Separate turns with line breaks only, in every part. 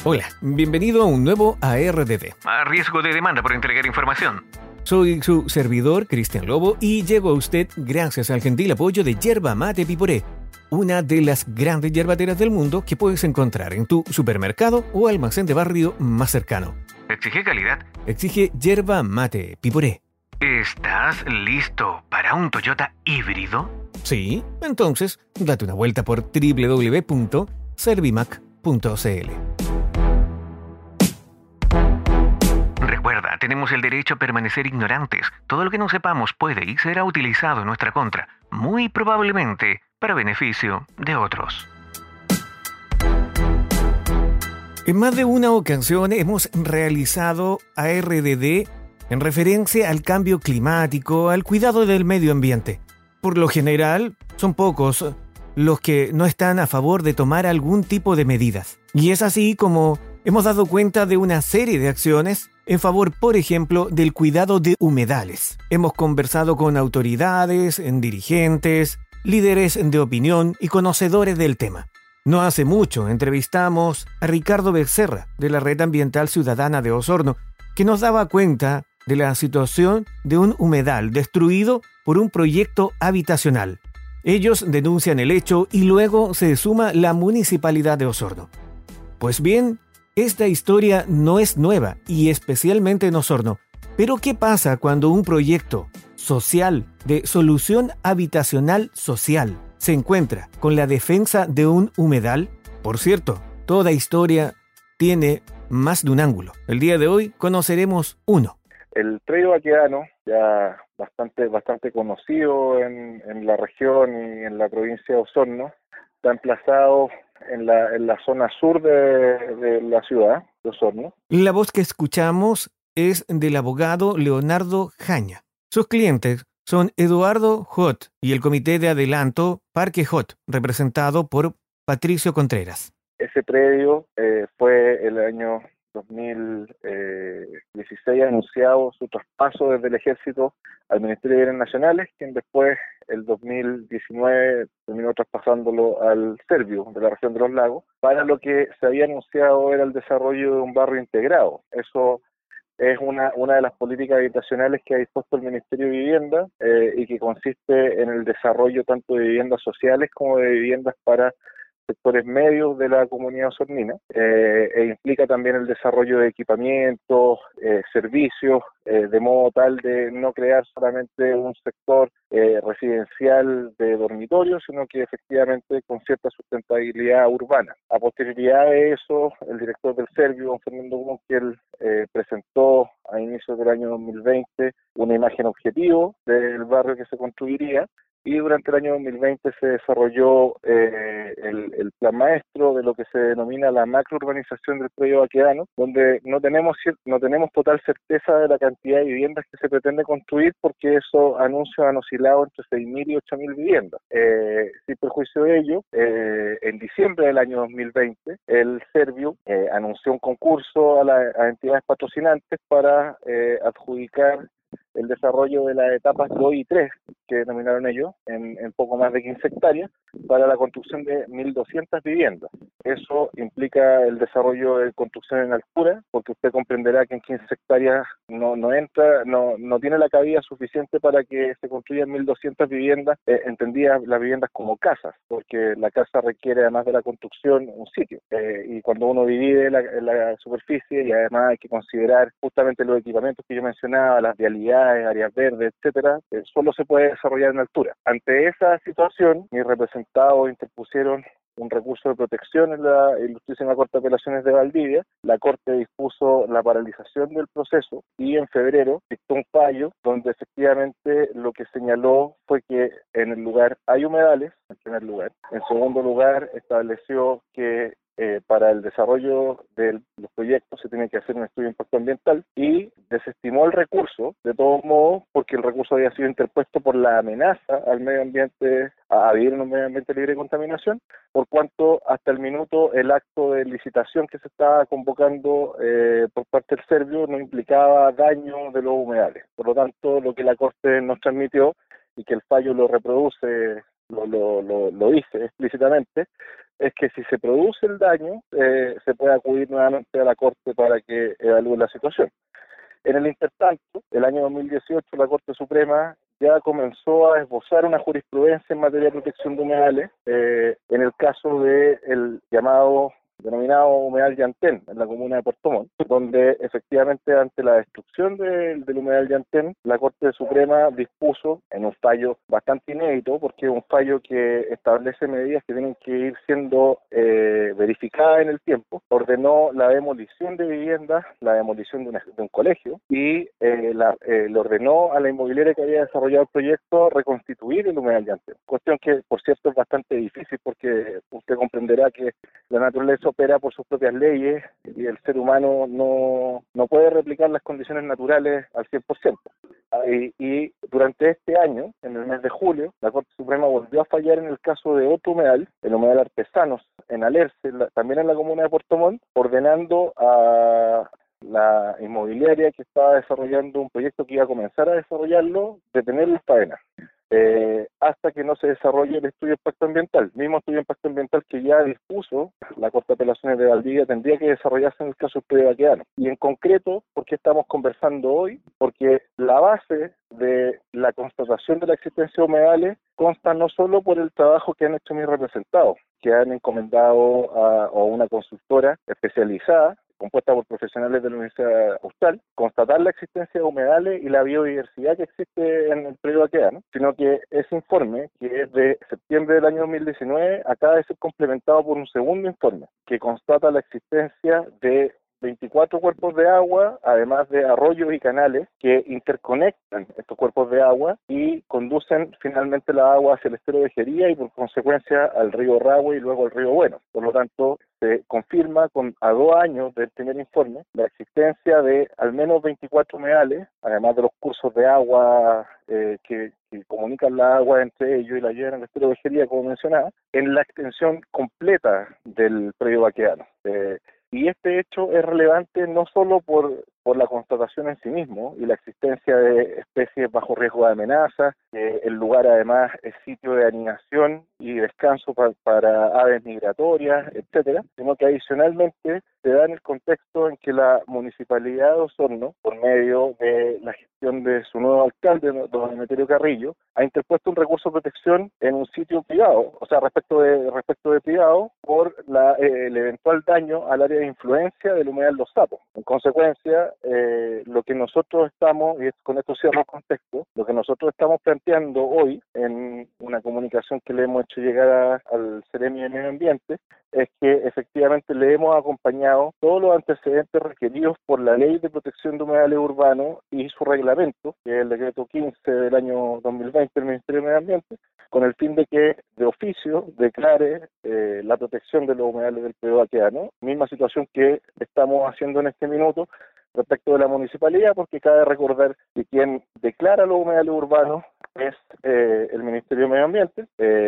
Hola, bienvenido a un nuevo ARDD.
A riesgo de demanda por entregar información.
Soy su servidor, Cristian Lobo, y llego a usted gracias al gentil apoyo de Yerba Mate Piporé, una de las grandes yerbateras del mundo que puedes encontrar en tu supermercado o almacén de barrio más cercano.
Exige calidad.
Exige Yerba Mate Piporé.
¿Estás listo para un Toyota híbrido?
Sí, entonces date una vuelta por www.servimac.cl.
Recuerda, tenemos el derecho a permanecer ignorantes. Todo lo que no sepamos puede y será utilizado en nuestra contra, muy probablemente para beneficio de otros.
En más de una ocasión hemos realizado ARDD en referencia al cambio climático, al cuidado del medio ambiente. Por lo general, son pocos los que no están a favor de tomar algún tipo de medidas. Y es así como hemos dado cuenta de una serie de acciones en favor, por ejemplo, del cuidado de humedales. Hemos conversado con autoridades, dirigentes, líderes de opinión y conocedores del tema. No hace mucho entrevistamos a Ricardo Becerra, de la Red Ambiental Ciudadana de Osorno, que nos daba cuenta de la situación de un humedal destruido por un proyecto habitacional. Ellos denuncian el hecho y luego se suma la Municipalidad de Osorno. Pues bien, esta historia no es nueva y especialmente en Osorno. Pero ¿qué pasa cuando un proyecto social de solución habitacional social se encuentra con la defensa de un humedal? Por cierto, toda historia tiene más de un ángulo. El día de hoy conoceremos uno.
El predio Baquedano, ya bastante conocido en la región y en la provincia de Osorno, está emplazado en la zona sur de la ciudad de Osorno.
La voz que escuchamos es del abogado Leonardo Jaña. Sus clientes son Eduardo Hot y el Comité de Adelanto Parque Hot, representado por Patricio Contreras.
Ese predio fue el año 2016 anunciado su traspaso desde el Ejército al Ministerio de Bienes Nacionales, quien después, el 2019, terminó traspasándolo al Servio de la región de los Lagos, para lo que se había anunciado era el desarrollo de un barrio integrado. Eso es una de las políticas habitacionales que ha dispuesto el Ministerio de Vivienda y que consiste en el desarrollo tanto de viviendas sociales como de viviendas para sectores medios de la comunidad osornina, e implica también el desarrollo de equipamientos, servicios, de modo tal de no crear solamente un sector residencial de dormitorios, sino que efectivamente con cierta sustentabilidad urbana. A posterioridad de eso, el director del Servio, don Fernando Gunkel, presentó a inicios del año 2020 una imagen objetivo del barrio que se construiría, y durante el año 2020 se desarrolló el plan maestro de lo que se denomina la macrourbanización del predio Baquedano, donde no tenemos total certeza de la cantidad de viviendas que se pretende construir, porque esos anuncios han oscilado entre 6.000 y 8.000 viviendas. Sin perjuicio de ello, en diciembre del año 2020, el Servio anunció un concurso a entidades patrocinantes para adjudicar el desarrollo de las etapas 2 y 3, que denominaron ellos, en poco más de 15 hectáreas, para la construcción de 1.200 viviendas. Eso implica el desarrollo de construcción en altura, porque usted comprenderá que en 15 hectáreas no tiene la cabida suficiente para que se construyan 1.200 viviendas, entendidas las viviendas como casas, porque la casa requiere, además de la construcción, un sitio. Y cuando uno divide la superficie, y además hay que considerar justamente los equipamientos que yo mencionaba, las vialidades, áreas verdes, etcétera, solo se puede desarrollar en altura. Ante esa situación, mis representados interpusieron un recurso de protección en la Ilustrísima Corte de Apelaciones de Valdivia. La Corte dispuso la paralización del proceso y en febrero dictó un fallo donde efectivamente lo que señaló fue que en el lugar hay humedales, en primer lugar. En segundo lugar, estableció que para el desarrollo de los proyectos se tiene que hacer un estudio de impacto ambiental, y desestimó el recurso, de todos modos, porque el recurso había sido interpuesto por la amenaza al medio ambiente, a vivir en un medio ambiente libre de contaminación, por cuanto hasta el minuto el acto de licitación que se estaba convocando por parte del Servio no implicaba daño de los humedales. Por lo tanto, lo que la Corte nos transmitió, y que el fallo lo reproduce lo dice explícitamente, es que si se produce el daño, se puede acudir nuevamente a la Corte para que evalúe la situación. En el intertanto, el año 2018, la Corte Suprema ya comenzó a esbozar una jurisprudencia en materia de protección de humedales, en el caso del denominado humedal Llantén, en la comuna de Puerto Montt, donde efectivamente ante la destrucción del humedal Llantén, la Corte Suprema dispuso, en un fallo bastante inédito, porque es un fallo que establece medidas que tienen que ir siendo verificadas en el tiempo, ordenó la demolición de viviendas, la demolición de un colegio, y le ordenó a la inmobiliaria que había desarrollado el proyecto reconstituir el humedal Llantén. Cuestión que, por cierto, es bastante difícil porque usted comprenderá que la naturaleza opera por sus propias leyes y el ser humano no puede replicar las condiciones naturales al 100%. Y durante este año, en el mes de julio, la Corte Suprema volvió a fallar en el caso de otro humedal, el humedal Artesanos, en Alerce, también en la comuna de Puerto Montt, ordenando a la inmobiliaria que estaba desarrollando un proyecto que iba a comenzar a desarrollarlo, detener las faenas. Hasta que no se desarrolle el estudio de impacto ambiental. Mismo estudio de impacto ambiental que ya dispuso la Corte de Apelaciones de Valdivia tendría que desarrollarse en el caso del predio Baquedano. Y en concreto, ¿por qué estamos conversando hoy? Porque la base de la constatación de la existencia de humedales consta no solo por el trabajo que han hecho mis representados, que han encomendado a una consultora especializada, compuesta por profesionales de la Universidad Austral, constatar la existencia de humedales y la biodiversidad que existe en el predio Baquedano, sino que ese informe, que es de septiembre del año 2019, acaba de ser complementado por un segundo informe, que constata la existencia de 24 cuerpos de agua, además de arroyos y canales que interconectan estos cuerpos de agua y conducen finalmente la agua hacia el estero de Jería y por consecuencia al río Rahue y luego al río Bueno. Por lo tanto, se confirma a 2 años del primer informe la existencia de al menos 24 humedales, además de los cursos de agua que comunican la agua entre ellos y la llevan al estero de Jería, como mencionaba, en la extensión completa del predio Baquedano. Y este hecho es relevante no solo por la constatación en sí mismo y la existencia de especies bajo riesgo de amenaza, el lugar además es sitio de anidación y descanso para aves migratorias, etcétera, sino que adicionalmente se da en el contexto en que la Municipalidad de Osorno, por medio de la gestión de su nuevo alcalde, don Emeterio Carrillo, ha interpuesto un recurso de protección en un sitio privado, o sea, respecto de privado, por el eventual daño al área de influencia del humedal Los Sapos. En consecuencia, lo que nosotros estamos, y con esto cierro el contexto, lo que nosotros estamos planteando hoy en una comunicación que le hemos hecho llegar al Ceremi de Medio Ambiente, es que efectivamente le hemos acompañado todos los antecedentes requeridos por la Ley de Protección de Humedales Urbanos y su reglamento, que es el decreto 15 del año 2020 del Ministerio de Medio Ambiente, con el fin de que de oficio declare la protección de los humedales del predio Baquedano, misma situación que estamos haciendo en este minuto respecto de la municipalidad, porque cabe recordar que quien declara los humedales urbanos es el Ministerio de Medio Ambiente,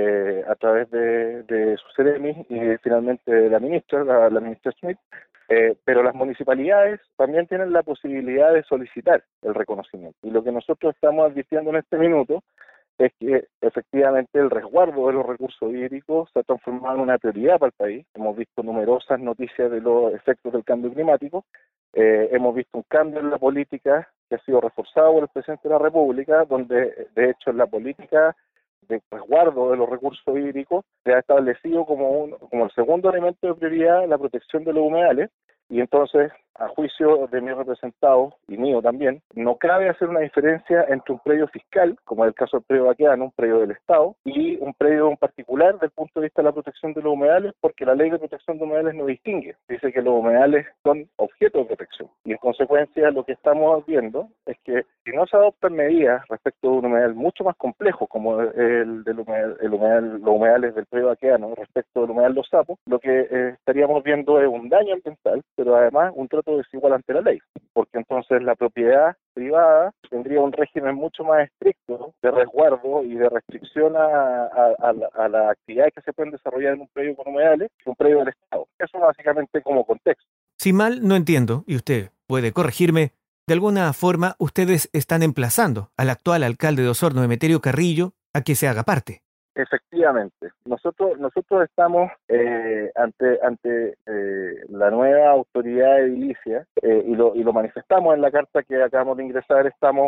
a través de su Ceremi y finalmente de la ministra, la ministra Schmidt, pero las municipalidades también tienen la posibilidad de solicitar el reconocimiento. Y lo que nosotros estamos advirtiendo en este minuto es que efectivamente el resguardo de los recursos hídricos se ha transformado en una prioridad para el país. Hemos visto numerosas noticias de los efectos del cambio climático, hemos visto un cambio en la política que ha sido reforzado por el presidente de la República, donde de hecho en la política de resguardo de los recursos hídricos se ha establecido como el segundo elemento de prioridad la protección de los humedales. Y entonces, a juicio de mis representados y mío también, no cabe hacer una diferencia entre un predio fiscal, como es el caso del predio Baquedano, un predio del Estado, y un predio en particular desde el punto de vista de la protección de los humedales, porque la ley de protección de humedales no distingue. Dice que los humedales son objeto de protección. Y en consecuencia, lo que estamos viendo es que si no se adoptan medidas respecto de un humedal mucho más complejo, como los humedales del predio Baquedano respecto del humedal Los Sapos, lo que estaríamos viendo es un daño ambiental, pero además un trato desigual ante la ley, porque entonces la propiedad privada tendría un régimen mucho más estricto de resguardo y de restricción a las actividades que se pueden desarrollar en un predio con humedales que un predio del Estado. Eso básicamente como contexto.
Si mal no entiendo, y usted puede corregirme, de alguna forma ustedes están emplazando al actual alcalde de Osorno, Emeterio Carrillo, a que se haga parte.
Efectivamente, nosotros estamos ante la nueva autoridad edilicia y lo manifestamos en la carta que acabamos de ingresar.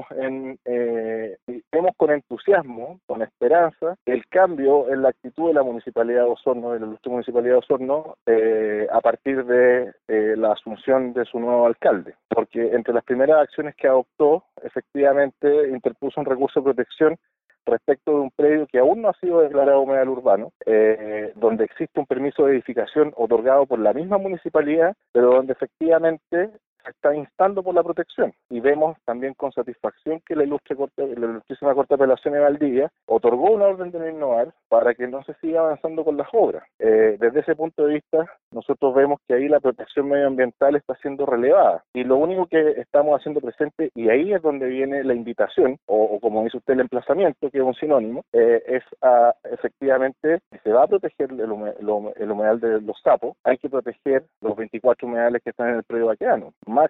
Vemos con entusiasmo, con esperanza, el cambio en la actitud de la Municipalidad de Osorno, de la ilustre Municipalidad de Osorno, a partir de la asunción de su nuevo alcalde, porque entre las primeras acciones que adoptó, efectivamente interpuso un recurso de protección respecto de un predio que aún no ha sido declarado humedal urbano, donde existe un permiso de edificación otorgado por la misma municipalidad, pero donde efectivamente se está instando por la protección. Y vemos también con satisfacción que la ilustrísima Corte de Apelaciones de Valdivia otorgó una orden de no innovar para que no se siga avanzando con las obras. Desde ese punto de vista, nosotros vemos que ahí la protección medioambiental está siendo relevada. Y lo único que estamos haciendo presente, y ahí es donde viene la invitación, o como dice usted, el emplazamiento, que es un sinónimo, es efectivamente, si se va a proteger el humedal de los sapos, hay que proteger los 24 humedales que están en el predio vaqueano. Más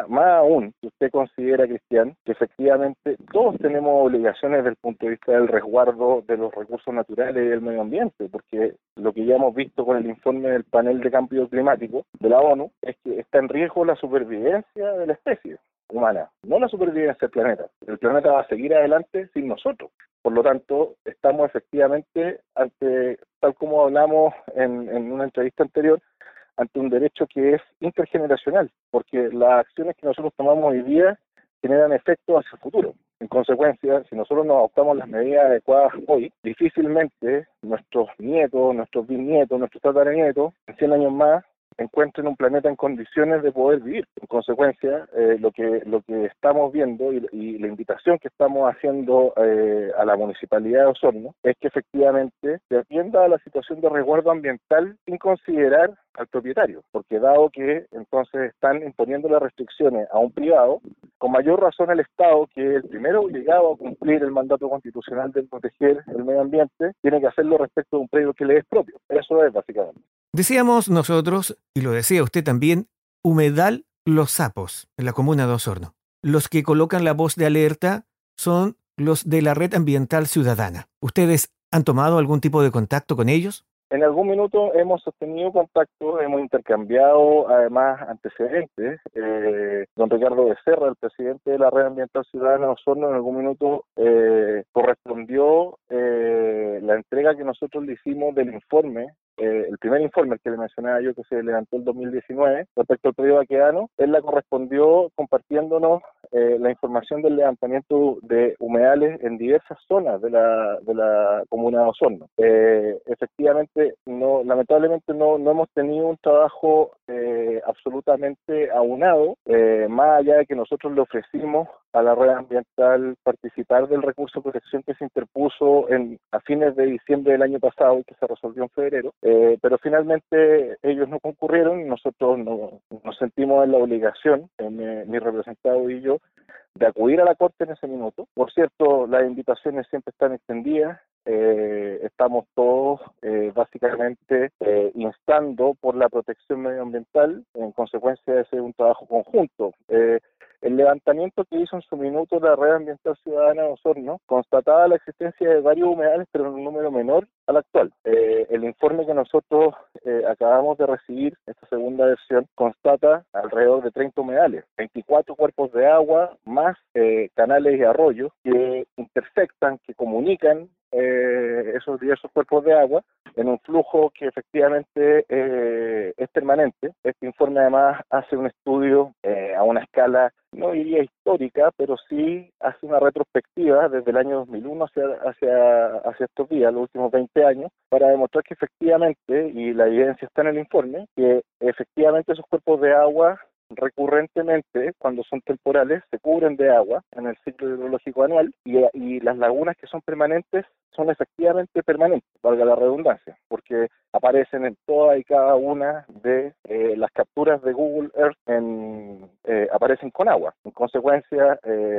aún, si usted considera, Cristian, que efectivamente todos tenemos obligaciones desde el punto de vista del resguardo de los recursos naturales y del medio ambiente, porque lo que ya hemos visto con el informe del panel de cambio climático de la ONU es que está en riesgo la supervivencia de la especie humana, no la supervivencia del planeta. El planeta va a seguir adelante sin nosotros. Por lo tanto, estamos efectivamente ante, tal como hablamos en una entrevista anterior, ante un derecho que es intergeneracional, porque las acciones que nosotros tomamos hoy día generan efectos hacia el futuro. En consecuencia, si nosotros no adoptamos las medidas adecuadas hoy, difícilmente nuestros nietos, nuestros bisnietos, nuestros tataranietos, en 100 años más, encuentren un planeta en condiciones de poder vivir. En consecuencia, lo que estamos viendo y la invitación que estamos haciendo a la Municipalidad de Osorno es que efectivamente se atienda a la situación de resguardo ambiental sin considerar al propietario, porque dado que entonces están imponiendo las restricciones a un privado, con mayor razón el Estado, que es el primero obligado a cumplir el mandato constitucional de proteger el medio ambiente, tiene que hacerlo respecto de un predio que le es propio. Eso es básicamente.
Decíamos nosotros, y lo decía usted también, humedal Los Sapos, en la comuna de Osorno. Los que colocan la voz de alerta son los de la Red Ambiental Ciudadana. ¿Ustedes han tomado algún tipo de contacto con ellos?
En algún minuto hemos sostenido contacto, hemos intercambiado además antecedentes. Don Ricardo Becerra, el presidente de la Red Ambiental Ciudadana de Osorno, en algún minuto correspondió la entrega que nosotros le hicimos del informe, el primer informe, el que le mencionaba yo, que se levantó el 2019, respecto al predio vaqueano. Él la correspondió compartiéndonos la información del levantamiento de humedales en diversas zonas de la comuna de Osorno. Efectivamente, lamentablemente no hemos tenido un trabajo absolutamente aunado, más allá de que nosotros le ofrecimos a la red ambiental participar del recurso de protección que se interpuso a fines de diciembre del año pasado y que se resolvió en febrero, pero finalmente ellos no concurrieron y nosotros nos sentimos en la obligación, mi representado y yo, de acudir a la Corte en ese minuto. Por cierto, las invitaciones siempre están extendidas. Estamos todos básicamente instando por la protección medioambiental. En consecuencia, ese es un trabajo conjunto. El levantamiento que hizo en su minuto la Red Ambiental Ciudadana de Osorno constataba la existencia de varios humedales, pero en un número menor al actual. El informe que nosotros acabamos de recibir, esta segunda versión, constata alrededor de 30 humedales, 24 cuerpos de agua, más canales y arroyos que intersectan, que comunican esos diversos cuerpos de agua en un flujo que efectivamente es permanente. Este informe además hace un estudio a una escala, no diría histórica, pero sí hace una retrospectiva desde el año 2001 hacia estos días, los últimos 20 años, para demostrar que efectivamente, y la evidencia está en el informe, que efectivamente esos cuerpos de agua recurrentemente, cuando son temporales, se cubren de agua en el ciclo hidrológico anual y las lagunas que son permanentes son efectivamente permanentes, valga la redundancia, porque aparecen en toda y cada una de las capturas de Google Earth, aparecen con agua. En consecuencia,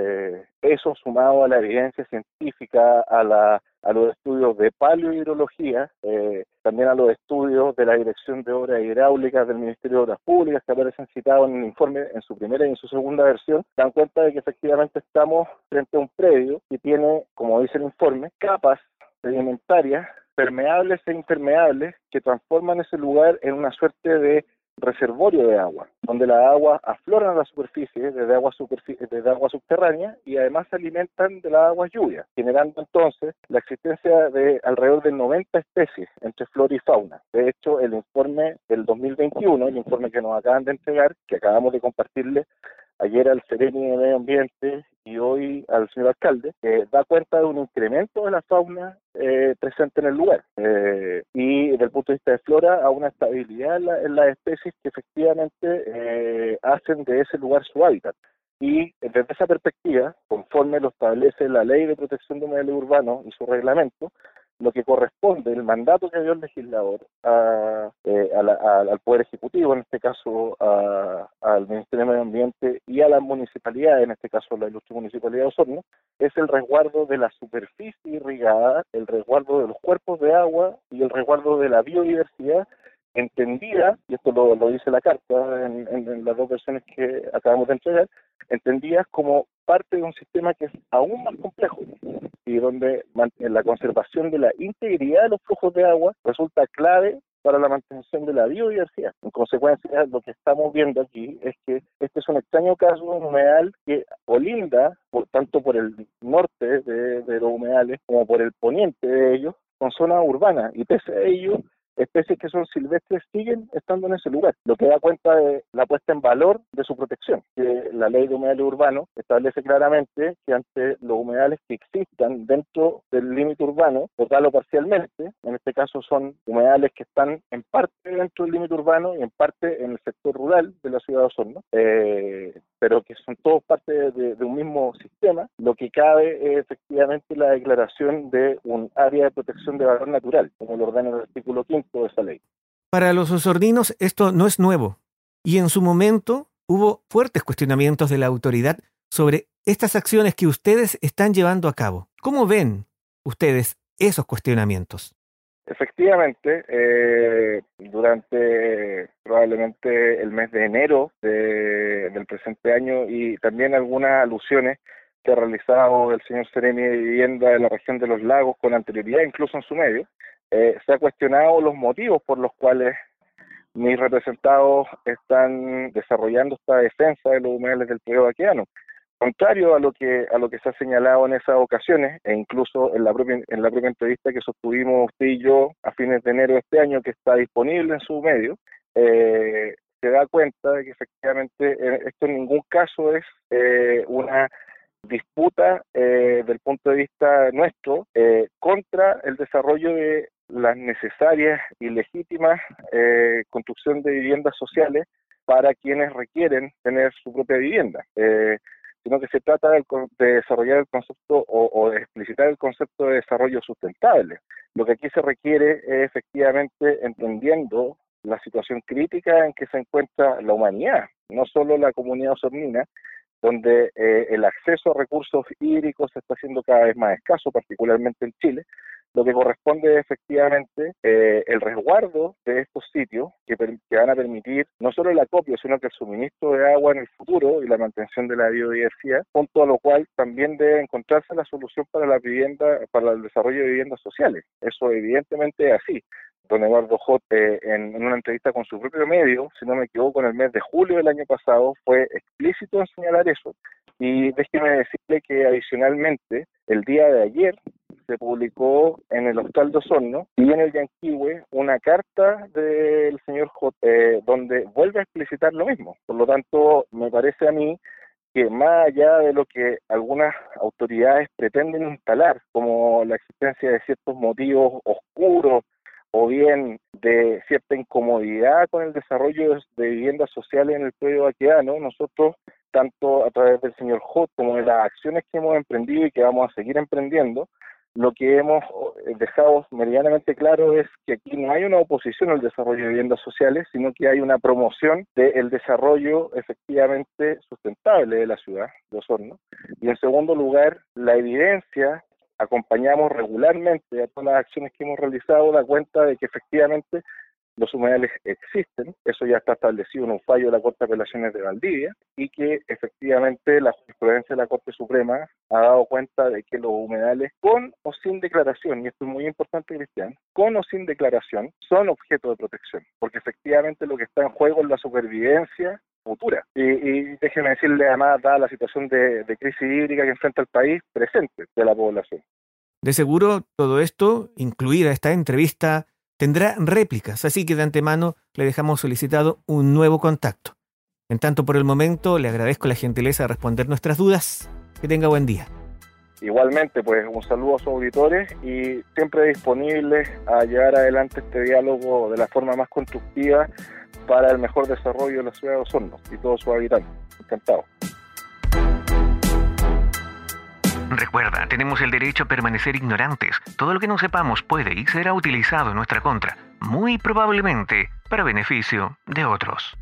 eso sumado a la evidencia científica, a los estudios de paleohidrología, también a los estudios de la Dirección de Obras Hidráulicas del Ministerio de Obras Públicas, que aparecen citados en el informe en su primera y en su segunda versión, dan cuenta de que efectivamente estamos frente a un predio que tiene, como dice el informe, capas sedimentarias, permeables e impermeables, que transforman ese lugar en una suerte de reservorio de agua, donde las aguas afloran a la superficie desde agua subterránea y además se alimentan de las aguas lluvias, generando entonces la existencia de alrededor de 90 especies entre flora y fauna. De hecho, el informe del 2021, el informe que nos acaban de entregar, que acabamos de compartirle ayer al Ceremi de Medio Ambiente y hoy al señor alcalde, da cuenta de un incremento de la fauna presente en el lugar y desde el punto de vista de flora a una estabilidad en las especies que efectivamente hacen de ese lugar su hábitat. Y desde esa perspectiva, conforme lo establece la Ley de Protección de Humedales Urbanos y su reglamento, lo que corresponde, el mandato que dio el legislador al Poder Ejecutivo, en este caso al Ministerio de Medio Ambiente y a las municipalidades, en este caso la Ilustre Municipalidad de Osorno, es el resguardo de la superficie irrigada, el resguardo de los cuerpos de agua y el resguardo de la biodiversidad, entendida, y esto lo dice la carta en las dos versiones que acabamos de entregar, entendidas como parte de un sistema que es aún más complejo y donde la conservación de la integridad de los flujos de agua resulta clave para la mantención de la biodiversidad. En consecuencia, lo que estamos viendo aquí es que este es un extraño caso de un humedal que colinda, tanto por el norte de los humedales como por el poniente de ellos, con zonas urbanas, y pese a ello, especies que son silvestres siguen estando en ese lugar, lo que da cuenta de la puesta en valor de su protección, que la Ley de Humedales Urbanos establece claramente que ante los humedales que existan dentro del límite urbano, total o parcialmente, en este caso son humedales que están en parte dentro del límite urbano y en parte en el sector rural de la ciudad de Osorno, pero que son todos parte de un mismo sistema, lo que cabe es efectivamente la declaración de un área de protección de valor natural, como lo ordena el artículo 5 de esa ley.
Para los osorninos esto no es nuevo, y en su momento hubo fuertes cuestionamientos de la autoridad sobre estas acciones que ustedes están llevando a cabo. ¿Cómo ven ustedes esos cuestionamientos?
Efectivamente, durante probablemente el mes de enero del presente año y también algunas alusiones que ha realizado el señor Ceremi de Vivienda de la región de los Lagos con anterioridad, incluso en su medio, se ha cuestionado los motivos por los cuales mis representados están desarrollando esta defensa de los humedales del Pueblo Baqueano. Contrario a lo que se ha señalado en esas ocasiones, e incluso en la propia entrevista que sostuvimos usted y yo a fines de enero de este año, que está disponible en su medio, se da cuenta de que efectivamente esto en ningún caso es una disputa del punto de vista nuestro contra el desarrollo de las necesarias y legítimas construcción de viviendas sociales para quienes requieren tener su propia vivienda, sino que se trata de desarrollar el concepto o de explicitar el concepto de desarrollo sustentable. Lo que aquí se requiere es efectivamente entendiendo la situación crítica en que se encuentra la humanidad, no solo la comunidad osornina, donde el acceso a recursos hídricos se está haciendo cada vez más escaso, particularmente en Chile. Lo que corresponde es efectivamente el resguardo de estos sitios que van a permitir no solo el acopio, sino que el suministro de agua en el futuro y la mantención de la biodiversidad, junto a lo cual también debe encontrarse la solución para la vivienda, para el desarrollo de viviendas sociales. Eso evidentemente es así. Don Eduardo Jot, en una entrevista con su propio medio, si no me equivoco, en el mes de julio del año pasado, fue explícito en señalar eso. Y déjeme decirle que adicionalmente, el día de ayer se publicó en el Hostal de Osorno y en el Yanquihue una carta del señor Jot, donde vuelve a explicitar lo mismo. Por lo tanto, me parece a mí que más allá de lo que algunas autoridades pretenden instalar, como la existencia de ciertos motivos oscuros, o bien de cierta incomodidad con el desarrollo de viviendas sociales en el predio baqueano, nosotros, tanto a través del señor Jot como de las acciones que hemos emprendido y que vamos a seguir emprendiendo, lo que hemos dejado meridianamente claro es que aquí no hay una oposición al desarrollo de viviendas sociales, sino que hay una promoción del desarrollo efectivamente sustentable de la ciudad de Osorno. Y en segundo lugar, la evidencia, acompañamos regularmente a todas las acciones que hemos realizado, da cuenta de que efectivamente los humedales existen, eso ya está establecido en un fallo de la Corte de Apelaciones de Valdivia, y que efectivamente la jurisprudencia de la Corte Suprema ha dado cuenta de que los humedales, con o sin declaración, y esto es muy importante, Cristian, con o sin declaración, son objeto de protección, porque efectivamente lo que está en juego es la supervivencia futura. Y déjenme decirle, además, dada la situación de crisis hídrica que enfrenta el país, presente de la población.
De seguro, todo esto, incluida esta entrevista, tendrá réplicas, así que de antemano le dejamos solicitado un nuevo contacto. En tanto, por el momento, le agradezco la gentileza de responder nuestras dudas. Que tenga buen día.
Igualmente, pues un saludo a sus auditores y siempre disponibles a llevar adelante este diálogo de la forma más constructiva para el mejor desarrollo de la ciudad de Osorno y todos sus habitantes. Encantado.
Recuerda, tenemos el derecho a permanecer ignorantes. Todo lo que no sepamos puede y será utilizado en nuestra contra, muy probablemente para beneficio de otros.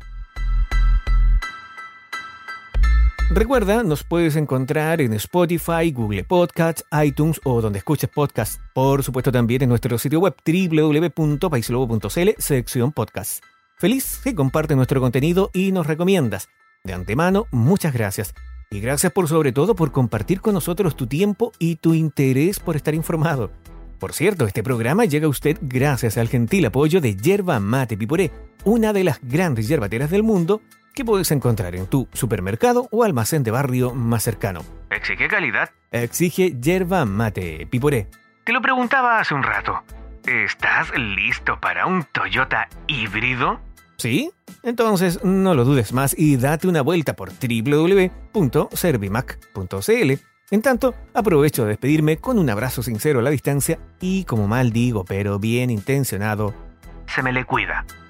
Recuerda, nos puedes encontrar en Spotify, Google Podcasts, iTunes o donde escuches podcasts. Por supuesto también en nuestro sitio web www.paislobo.cl, sección podcast. Feliz que compartes nuestro contenido y nos recomiendas. De antemano, muchas gracias. Y gracias sobre todo por compartir con nosotros tu tiempo y tu interés por estar informado. Por cierto, este programa llega a usted gracias al gentil apoyo de Yerba Mate Piporé, una de las grandes yerbateras del mundo que puedes encontrar en tu supermercado o almacén de barrio más cercano.
¿Exige calidad?
Exige Yerba Mate Piporé.
Te lo preguntaba hace un rato. ¿Estás listo para un Toyota híbrido?
¿Sí? Entonces no lo dudes más y date una vuelta por www.servimac.cl. En tanto, aprovecho de despedirme con un abrazo sincero a la distancia y, como mal digo, pero bien intencionado,
se me le cuida.